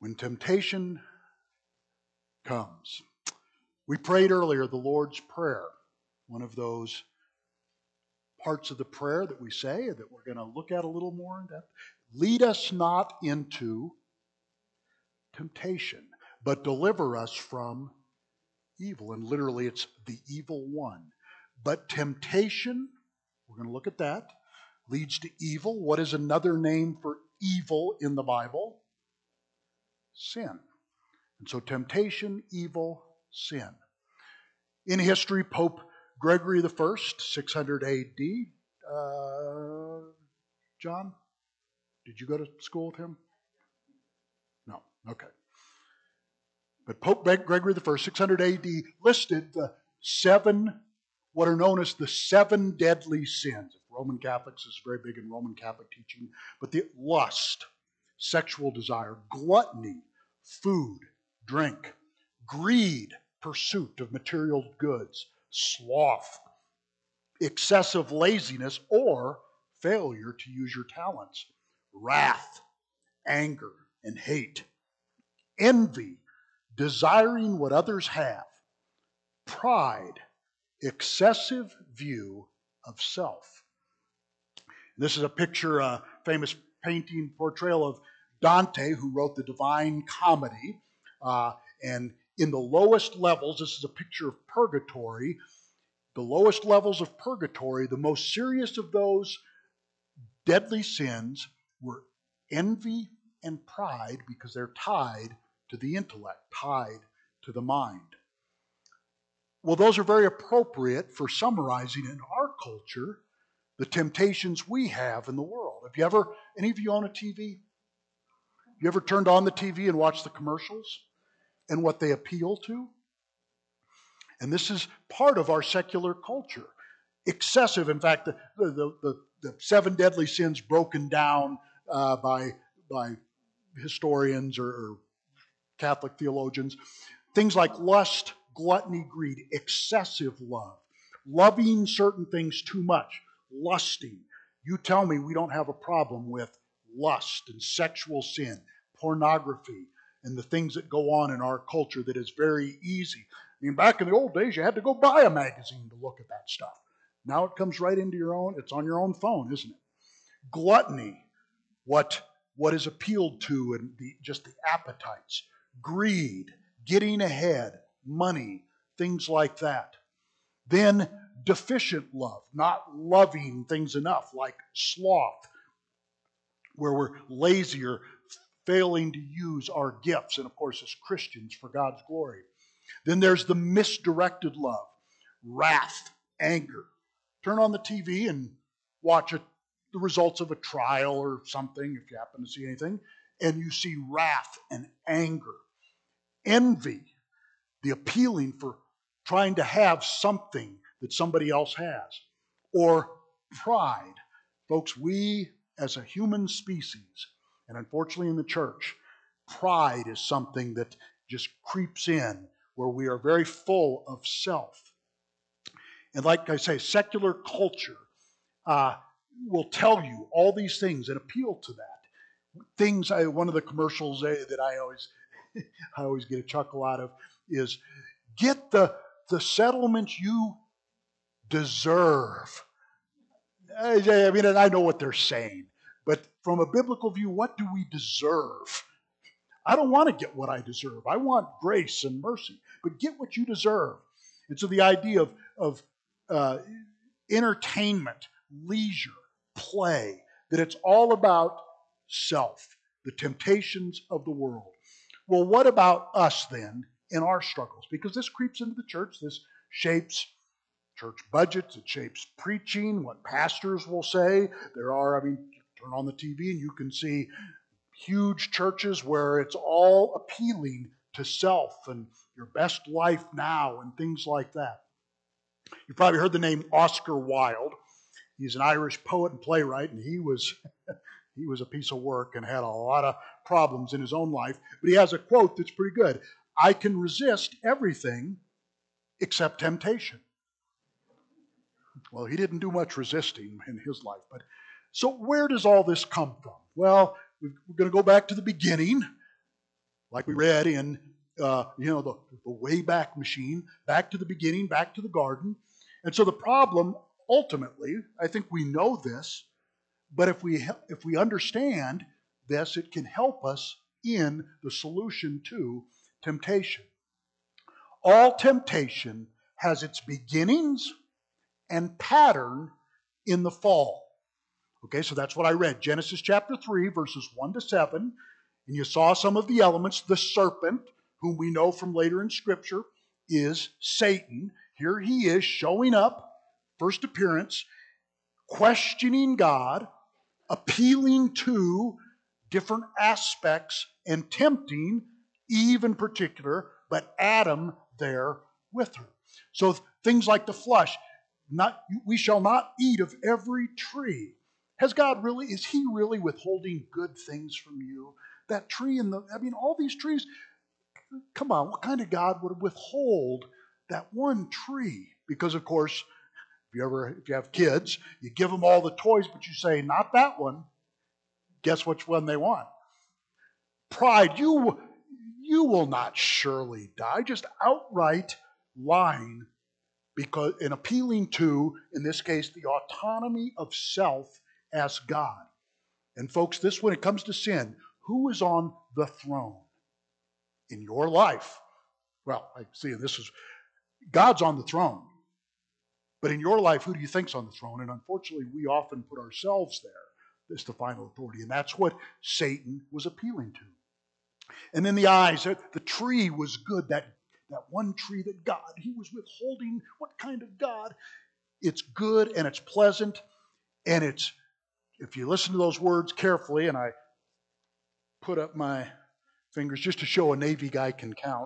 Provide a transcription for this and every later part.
when temptation comes. We prayed earlier the Lord's Prayer, one of those parts of the prayer that we say that we're going to look at a little more in depth. Lead us not into temptation, but deliver us from evil. And literally it's the evil one. But temptation, we're going to look at that, leads to evil. What is another name for evil in the Bible? Sin. And so temptation, evil, sin. In history, Pope Gregory I, 600 A.D. John, did you go to school with him? No. Okay. But Pope Gregory I, 600 A.D., listed the what are known as the seven deadly sins. Roman Catholics is very big in Roman Catholic teaching. But the lust, sexual desire, gluttony, food, drink, greed, pursuit of material goods, sloth, excessive laziness, or failure to use your talents, wrath, anger, and hate, envy, desiring what others have, pride, excessive view of self. This is a picture, a famous painting portrayal of Dante, who wrote the Divine Comedy. And in the lowest levels, this is a picture of purgatory. The lowest levels of purgatory, the most serious of those deadly sins were envy and pride, because they're tied to the intellect, tied to the mind. Well, those are very appropriate for summarizing in our culture the temptations we have in the world. Any of you own a TV? You ever turned on the TV and watched the commercials and what they appeal to? And this is part of our secular culture. Excessive, in fact, the seven deadly sins broken down by historians or Catholic theologians. Things like lust, gluttony, greed, excessive love, loving certain things too much, lusting. You tell me we don't have a problem with lust and sexual sin, pornography, and the things that go on in our culture that is very easy. I mean, back in the old days, you had to go buy a magazine to look at that stuff. Now it comes right into it's on your own phone, isn't it? Gluttony, what is appealed to, and just the appetites. Greed, getting ahead, money, things like that. Then deficient love, not loving things enough, like sloth, where we're lazy or failing to use our gifts, and of course as Christians, for God's glory. Then there's the misdirected love, wrath, anger. Turn on the TV and watch the results of a trial or something, if you happen to see anything, and you see wrath and anger. Envy, the appealing for trying to have something that somebody else has. Or pride. Folks, we as a human species, and unfortunately in the church, pride is something that just creeps in, where we are very full of self. And like I say, secular culture will tell you all these things and appeal to that. One of the commercials that I always get a chuckle out of is, get the settlement you deserve. I mean, and I know what they're saying, but from a biblical view, what do we deserve? I don't want to get what I deserve. I want grace and mercy, but get what you deserve. And so the idea of entertainment, leisure, play, that it's all about self, the temptations of the world. Well, what about us then in our struggles? Because this creeps into the church. This shapes church budgets. It shapes preaching, what pastors will say. Turn on the TV and you can see huge churches where it's all appealing to self and your best life now and things like that. You've probably heard the name Oscar Wilde. He's an Irish poet and playwright, and he was a piece of work and had a lot of problems in his own life. But he has a quote that's pretty good. I can resist everything except temptation. Well, he didn't do much resisting in his life. So where does all this come from? Well, we're going to go back to the beginning. like we read in the Wayback Machine, back to the beginning, back to the garden. And so the problem, ultimately, I think we know this, but if we understand this, it can help us in the solution to temptation. All temptation has its beginnings and pattern in the fall. Okay, so that's what I read. Genesis chapter 3, verses 1 to 7. And you saw some of the elements. The serpent, whom we know from later in Scripture, is Satan. Here he is showing up, first appearance, questioning God, appealing to different aspects, and tempting Eve in particular, but Adam there with her. So things like the flesh, we shall not eat of every tree. Is he really withholding good things from you? That tree all these trees, come on, what kind of God would withhold that one tree? Because of course, if you have kids, you give them all the toys, but you say, not that one. Guess which one they want? Pride, you will not surely die. Just outright lying, because in appealing to, in this case, the autonomy of self as God. And folks, when it comes to sin, who is on the throne in your life? Well, I see God's on the throne. But in your life, who do you think's on the throne? And unfortunately, we often put ourselves there as the final authority. And that's what Satan was appealing to. And then the eyes, the tree was good, that one tree that God, he was withholding. What kind of God? It's good and it's pleasant, and if you listen to those words carefully, and I put up my fingers just to show a Navy guy can count.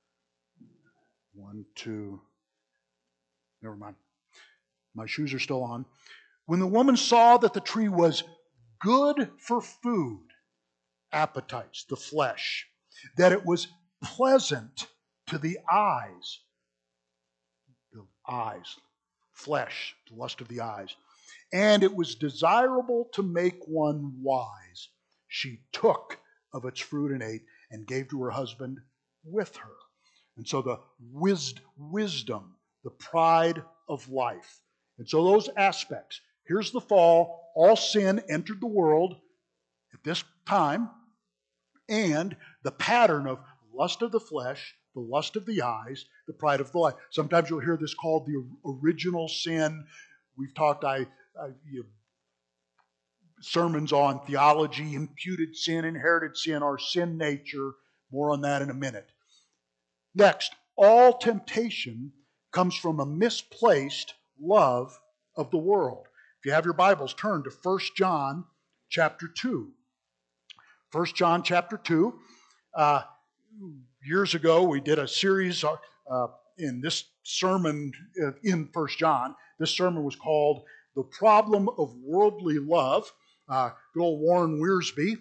1, 2, never mind. My shoes are still on. When the woman saw that the tree was good for food, appetites, the flesh, that it was pleasant to the eyes, flesh, the lust of the eyes, and it was desirable to make one wise, she took of its fruit and ate, and gave to her husband with her. And so the wisdom, the pride of life. And so those aspects. Here's the fall. All sin entered the world at this time. And the pattern of lust of the flesh, the lust of the eyes, the pride of the life. Sometimes you'll hear this called the original sin. We've talked, sermons on theology, imputed sin, inherited sin, our sin nature. More on that in a minute. Next, all temptation comes from a misplaced love of the world. If you have your Bibles, turn to 1 John chapter 2. 1 John chapter 2. Years ago, we did a series in this sermon in 1 John. This sermon was called The Problem of Worldly Love. Good old Warren Wiersbe.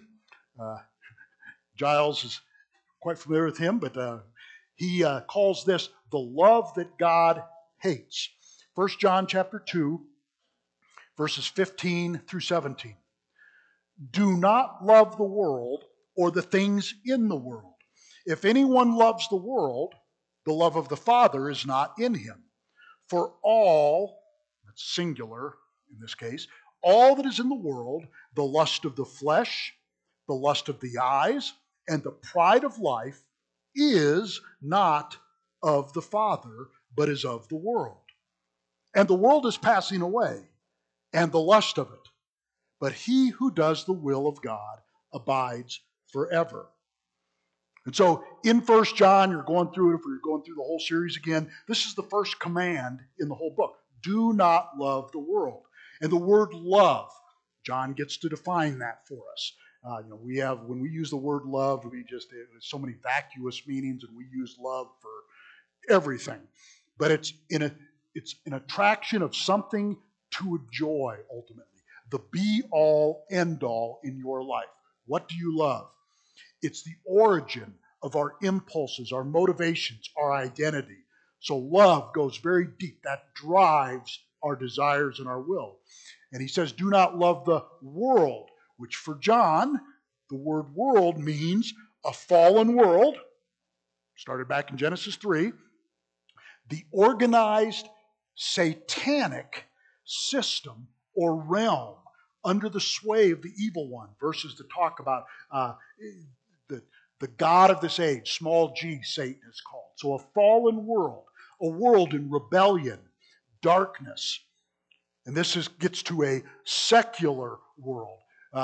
Giles is quite familiar with him, but he calls this the love that God hates. 1 John chapter 2, verses 15 through 17. Do not love the world or the things in the world. If anyone loves the world, the love of the Father is not in him. For all, that's singular in this case, all that is in the world, the lust of the flesh, the lust of the eyes, and the pride of life is not of the Father, but is of the world. And the world is passing away, and the lust of it. But he who does the will of God abides forever. And so in 1 John, you're going through it, if we're going through the whole series again, this is the first command in the whole book. Do not love the world. And the word love, John gets to define that for us. When we use the word love, there's so many vacuous meanings, and we use love for everything. But it's an attraction of something to enjoy ultimately. The be-all, end-all in your life. What do you love? It's the origin of our impulses, our motivations, our identity. So love goes very deep. That drives our desires and our will. And he says, do not love the world, which for John, the word world means a fallen world, started back in Genesis 3, the organized satanic system or realm under the sway of the evil one, verses that talk about the God of this age, small g, Satan is called. So a fallen world, a world in rebellion, darkness. And this gets to a secular world.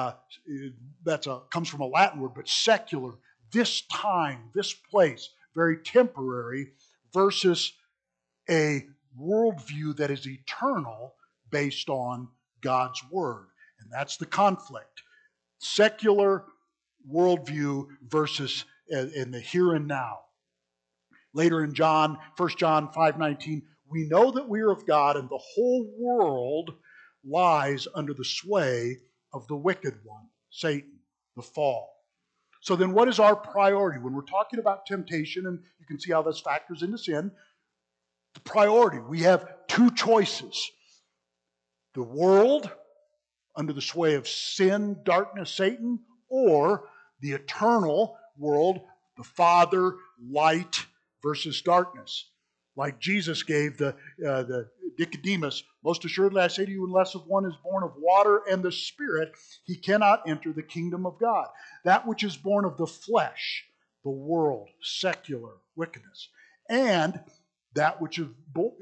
Comes from a Latin word, but secular, this time, this place, very temporary, versus a worldview that is eternal based on God's Word. And that's the conflict. Secular worldview versus in the here and now. Later in 1 John 5:19, we know that we are of God and the whole world lies under the sway of the wicked one, Satan, the fall. So then what is our priority? When we're talking about temptation, and you can see how this factors into sin, the priority, we have two choices. The world under the sway of sin, darkness, Satan, or the eternal world, the Father, light versus darkness. Like Jesus gave the Nicodemus, most assuredly I say to you, unless of one is born of water and the Spirit, he cannot enter the kingdom of God. That which is born of the flesh, the world, secular wickedness, and that which is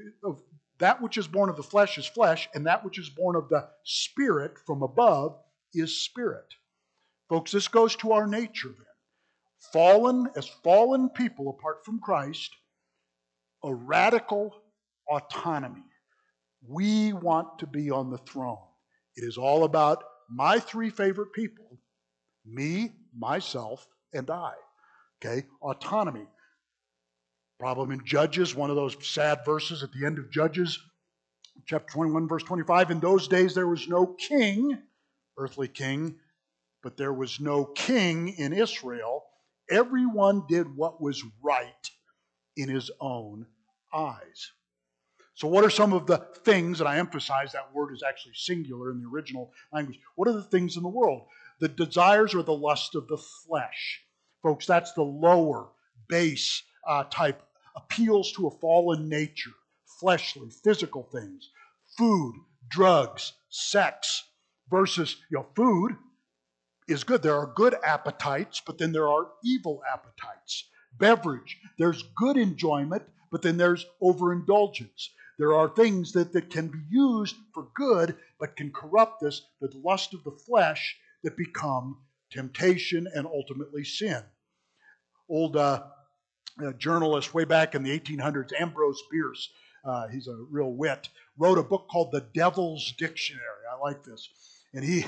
born of the flesh is flesh, and that which is born of the Spirit from above is spirit. Folks, this goes to our nature then. As fallen people apart from Christ, a radical autonomy. We want to be on the throne. It is all about my three favorite people, me, myself, and I. Okay? Autonomy. Problem in Judges, one of those sad verses at the end of Judges, chapter 21, verse 25. In those days there was no king, earthly king, but there was no king in Israel. Everyone did what was right in his own eyes. So what are some of the things, and I emphasize that word is actually singular in the original language. What are the things in the world? The desires or the lust of the flesh. Folks, that's the lower, base type, appeals to a fallen nature, fleshly, physical things. Food, drugs, sex, versus, food is good. There are good appetites, but then there are evil appetites. Beverage, there's good enjoyment, but then there's overindulgence. There are things that can be used for good, but can corrupt us, the lust of the flesh that become temptation and ultimately sin. Old journalist way back in the 1800s, Ambrose Bierce, he's a real wit, wrote a book called The Devil's Dictionary. I like this. And he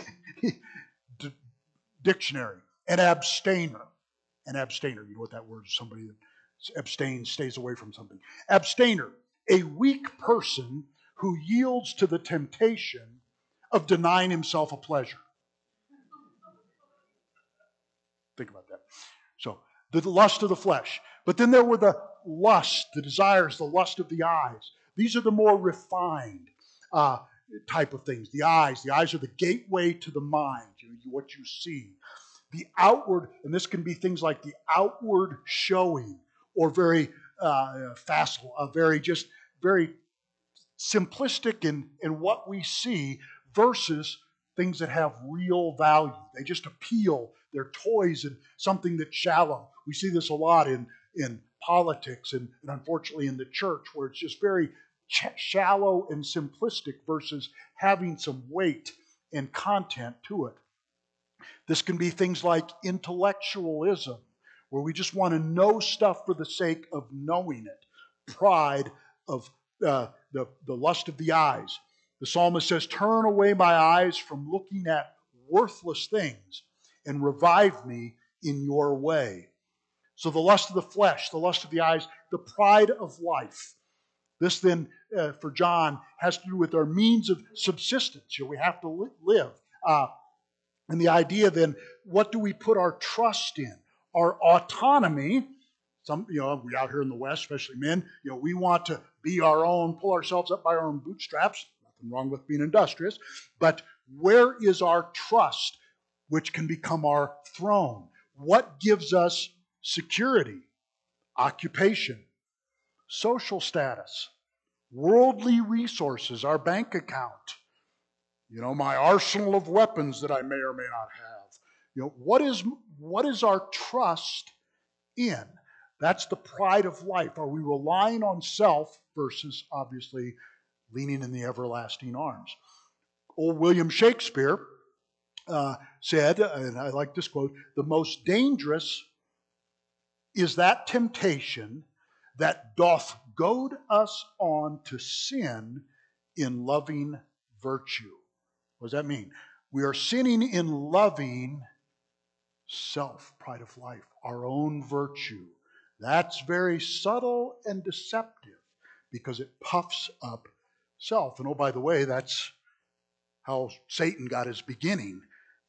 dictionary, an abstainer. An abstainer, you know what that word is? Somebody that abstains, stays away from something. Abstainer, a weak person who yields to the temptation of denying himself a pleasure. Think about that. So, the lust of the flesh. But then there were the lust, the desires, the lust of the eyes. These are the more refined type of things. The eyes are the gateway to the mind, what you see. The outward, and this can be things like the outward showing, or very facile, very simplistic in what we see, versus things that have real value. They just appeal. They're toys and something that's shallow. We see this a lot in politics and unfortunately in the church, where it's just very shallow and simplistic versus having some weight and content to it. This can be things like intellectualism, where we just want to know stuff for the sake of knowing it. Pride of the lust of the eyes. The psalmist says, turn away my eyes from looking at worthless things and revive me in your way. So the lust of the flesh, the lust of the eyes, the pride of life. This then, for John, has to do with our means of subsistence. We have to live. And the idea then, what do we put our trust in? Our autonomy. We out here in the West, especially men, we want to be our own, pull ourselves up by our own bootstraps. Nothing wrong with being industrious. But where is our trust, which can become our throne? What gives us security, occupation, social status, worldly resources, our bank account, my arsenal of weapons that I may or may not have. What is our trust in? That's the pride of life. Are we relying on self versus, obviously, leaning in the everlasting arms? Old William Shakespeare said, and I like this quote, the most dangerous is that temptation that doth goad us on to sin in loving virtue. What does that mean? We are sinning in loving self, pride of life, our own virtue. That's very subtle and deceptive because it puffs up self. And oh, by the way, that's how Satan got his beginning,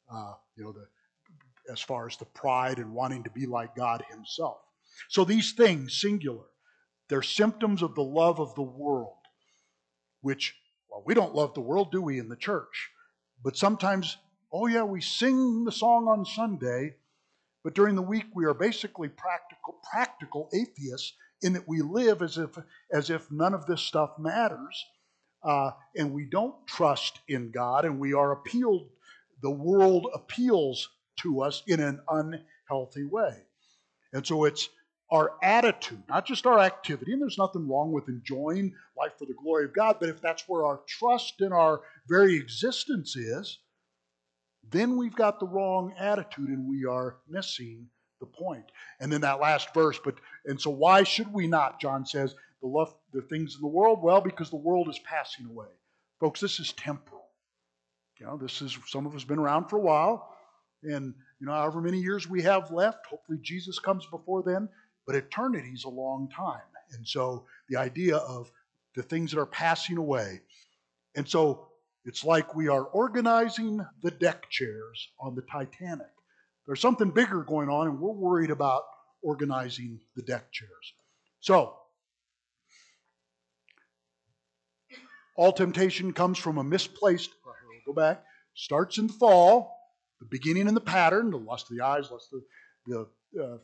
as far as the pride and wanting to be like God himself. So these things, singular, they're symptoms of the love of the world, which, well, we don't love the world, do we, in the church? But sometimes, we sing the song on Sunday, but during the week we are basically practical atheists in that we live as if none of this stuff matters, and we don't trust in God, and we are appealed. The world appeals to us in an unhealthy way, and so it's our attitude, not just our activity. And there's nothing wrong with enjoying life for the glory of God, but if that's where our trust in our very existence is, then we've got the wrong attitude and we are missing the point. And then that last verse, and so why should we not, John says, love the things in the world? Well, because the world is passing away. Folks, this is temporal. Some of us have been around for a while, and however many years we have left, hopefully Jesus comes before then, but eternity is a long time. And so the idea of the things that are passing away. And so it's like we are organizing the deck chairs on the Titanic. There's something bigger going on, and we're worried about organizing the deck chairs. So, all temptation comes from a misplaced, we'll go back, starts in the fall, the beginning in the pattern, the lust of the eyes, lust of the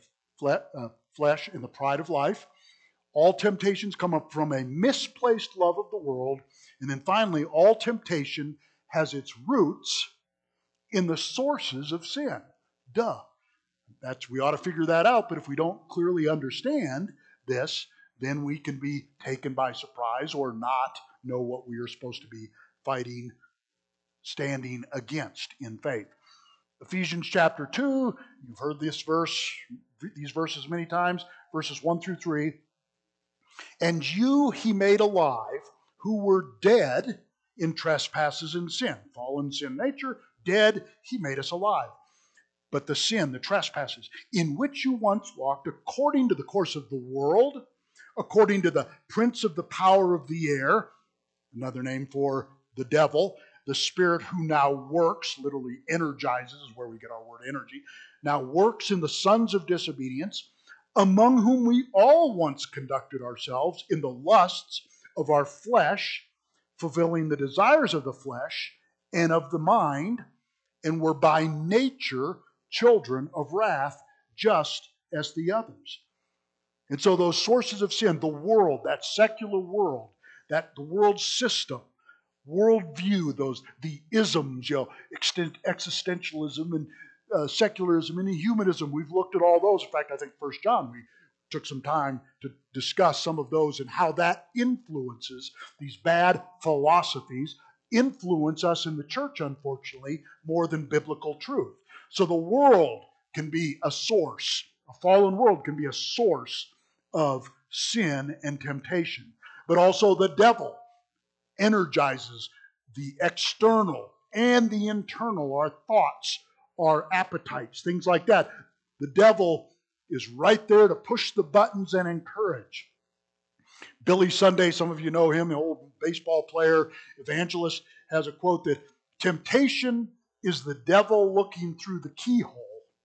flesh, and the pride of life. All temptations come up from a misplaced love of the world. And then finally, all temptation has its roots in the sources of sin. Duh. We ought to figure that out, but if we don't clearly understand this, then we can be taken by surprise or not know what we are supposed to be fighting, standing against in faith. Ephesians chapter 2, you've heard these verses many times, verses 1 through 3. And you he made alive who were dead in trespasses and sin. Fallen sin nature, dead, he made us alive. But the sin, the trespasses, in which you once walked according to the course of the world, according to the prince of the power of the air, another name for the devil, the spirit who now works, literally energizes is where we get our word energy, now works in the sons of disobedience, among whom we all once conducted ourselves in the lusts of our flesh, fulfilling the desires of the flesh and of the mind, and were by nature children of wrath, just as the others. And so those sources of sin, the world, that secular world, the world system, worldview, the isms, existentialism and secularism and humanism. We've looked at all those. In fact, I think 1 John, we took some time to discuss some of those and how that influences, these bad philosophies influence us in the church, unfortunately, more than biblical truth. So the world can be a source. A fallen world can be a source of sin and temptation. But also the devil energizes the external and the internal, our thoughts, our appetites, things like that. The devil is right there to push the buttons and encourage. Billy Sunday, some of you know him, an old baseball player, evangelist, has a quote that temptation is the devil looking through the keyhole.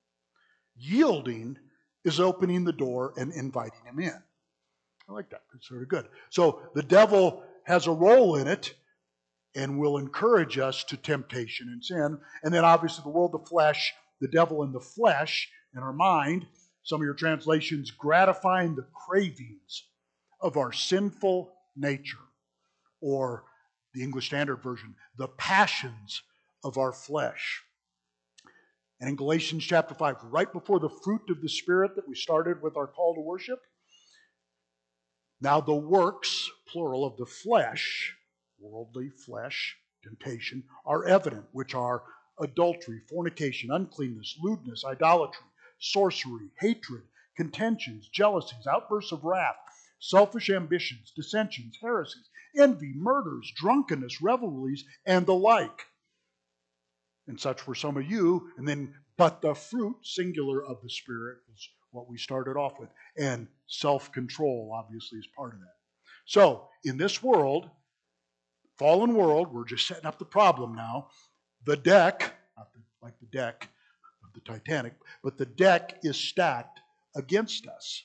Yielding is opening the door and inviting him in. I like that. It's sort of good. So the devil has a role in it and will encourage us to temptation and sin. And then obviously the world, the flesh, the devil in the flesh in our mind. Some of your translations, gratifying the cravings of our sinful nature. Or the English Standard Version, the passions of our flesh. And in Galatians chapter 5, right before the fruit of the Spirit that we started with our call to worship, now the works, plural, of the flesh, worldly flesh, temptation, are evident, which are adultery, fornication, uncleanness, lewdness, idolatry, sorcery, hatred, contentions, jealousies, outbursts of wrath, selfish ambitions, dissensions, heresies, envy, murders, drunkenness, revelries, and the like. And such were some of you, and then, but the fruit, singular, of the Spirit is what we started off with. And self-control, obviously, is part of that. So, in this world, fallen world, we're just setting up the problem now. The deck, not like the deck of the Titanic, but the deck is stacked against us.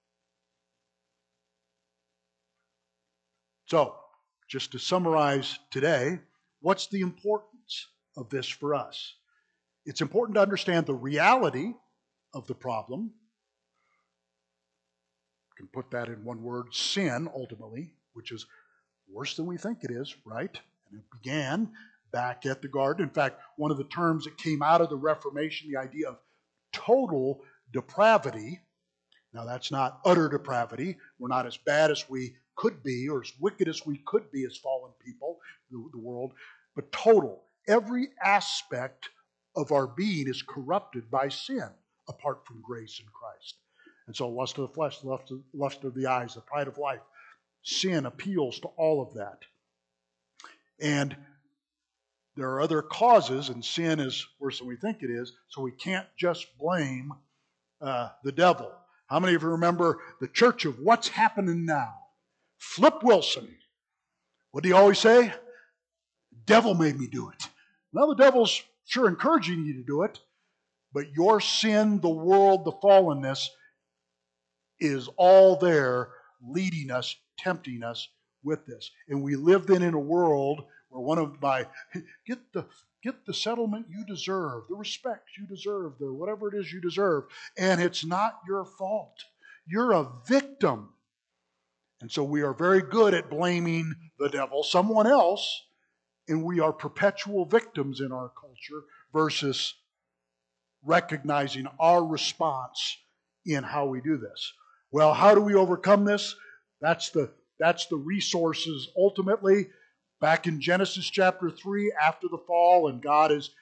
So, just to summarize today, what's the importance of this for us? It's important to understand the reality of the problem. You can put that in one word, sin, ultimately, which is worse than we think it is, right? And it began back at the garden. In fact, one of the terms that came out of the Reformation, the idea of total depravity. Now, that's not utter depravity. We're not as bad as we could be or as wicked as we could be as fallen people, the world, but total. Every aspect of our being is corrupted by sin apart from grace in Christ. And so lust of the flesh, lust of the eyes, the pride of life, sin appeals to all of that. And there are other causes, and sin is worse than we think it is, so we can't just blame the devil. How many of you remember the church of What's Happening Now? Flip Wilson. What do you always say? Devil made me do it. Well, the devil's sure encouraging you to do it, but your sin, the world, the fallenness is all there leading us, tempting us with this. And we live then in a world where one of my, get the settlement you deserve, the respect you deserve, the whatever it is you deserve, and it's not your fault. You're a victim. And so we are very good at blaming the devil, someone else, and we are perpetual victims in our culture versus recognizing our response in how we do this. Well, how do we overcome this? That's the resources ultimately. Back in Genesis chapter 3, after the fall, and God is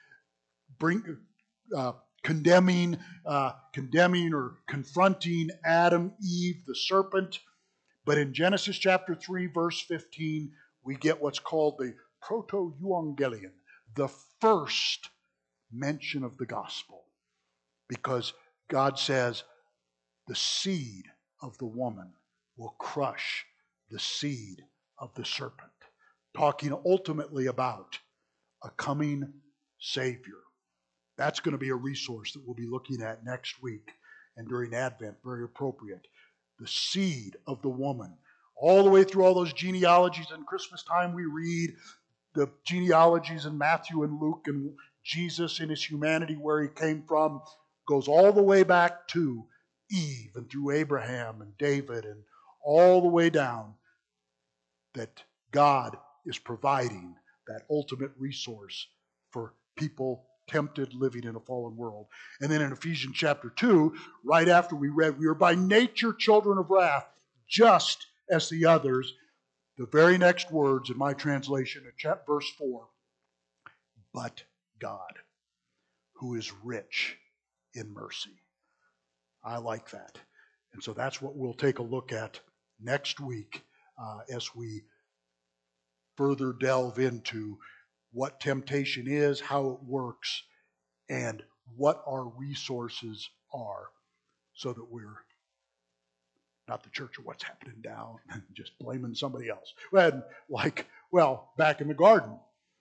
condemning or confronting Adam, Eve, the serpent. But in Genesis chapter 3, verse 15, we get what's called the proto-euangelion, the first mention of the gospel. Because God says, the seed of the woman will crush the seed of the serpent. Talking ultimately about a coming Savior. That's going to be a resource that we'll be looking at next week and during Advent, very appropriate. The seed of the woman. All the way through all those genealogies in Christmas time, we read the genealogies in Matthew and Luke, and Jesus in his humanity, where he came from, goes all the way back to Eve and through Abraham and David and all the way down, that God is providing that ultimate resource for people tempted living in a fallen world. And then in Ephesians chapter 2, right after we read, we are by nature children of wrath, just as the others. The very next words in my translation, verse 4, but God, who is rich in mercy. I like that. And so that's what we'll take a look at next week as we further delve into what temptation is, how it works, and what our resources are, so that we're not the church of What's Happening Now and just blaming somebody else. And back in the garden,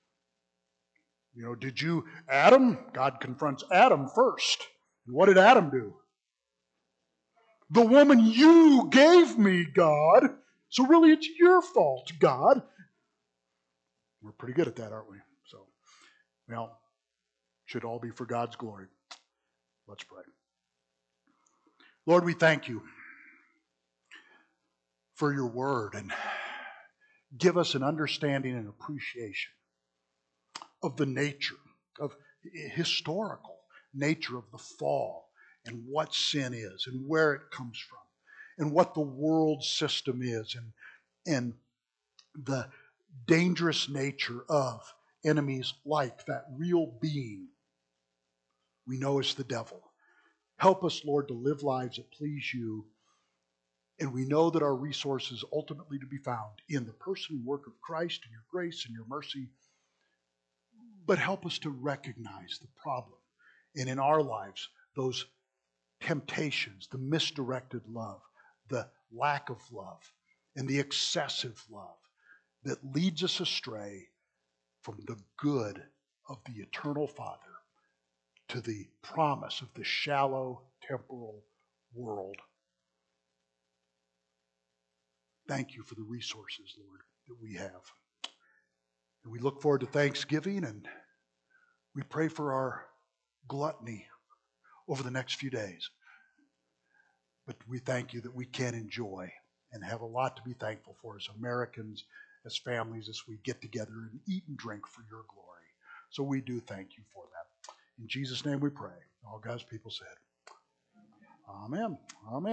God confronts Adam first. And what did Adam do? The woman you gave me, God. So really it's your fault, God. We're pretty good at that, aren't we? So, should all be for God's glory. Let's pray. Lord, we thank you for your word, and give us an understanding and appreciation of the nature, of historical nature of the fall, and what sin is, and where it comes from, and what the world system is, and the dangerous nature of enemies like that real being we know is the devil. Help us, Lord, to live lives that please you. And we know that our resources ultimately to be found in the person and work of Christ and your grace and your mercy. But help us to recognize the problem. And in our lives, those temptations, the misdirected love, the lack of love, and the excessive love that leads us astray from the good of the eternal Father to the promise of the shallow temporal world. Thank you for the resources, Lord, that we have. And we look forward to Thanksgiving, and we pray for our gluttony over the next few days. But we thank you that we can enjoy and have a lot to be thankful for as Americans, as families, as we get together and eat and drink for your glory. So we do thank you for that. In Jesus' name we pray. All God's people said, Amen. Amen.